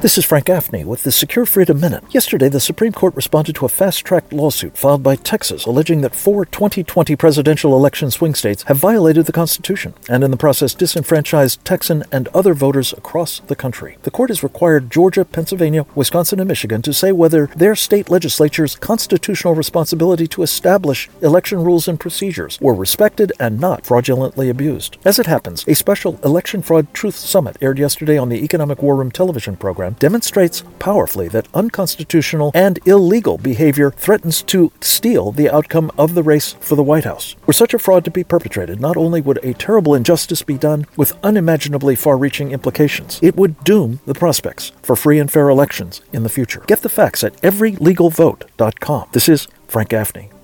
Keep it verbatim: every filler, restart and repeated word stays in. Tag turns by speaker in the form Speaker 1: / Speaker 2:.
Speaker 1: This is Frank Gaffney with the Secure Freedom Minute. Yesterday, the Supreme Court responded to a fast-track lawsuit filed by Texas alleging that four twenty twenty presidential election swing states have violated the Constitution and in the process disenfranchised Texan and other voters across the country. The court has required Georgia, Pennsylvania, Wisconsin, and Michigan to say whether their state legislatures' constitutional responsibility to establish election rules and procedures were respected and not fraudulently abused. As it happens, a special Election Fraud Truth Summit aired yesterday on the Economic War Room television program demonstrates powerfully that unconstitutional and illegal behavior threatens to steal the outcome of the race for the White House. Were such a fraud to be perpetrated, not only would a terrible injustice be done with unimaginably far-reaching implications, it would doom the prospects for free and fair elections in the future. Get the facts at every legal vote dot com. This is Frank Gaffney.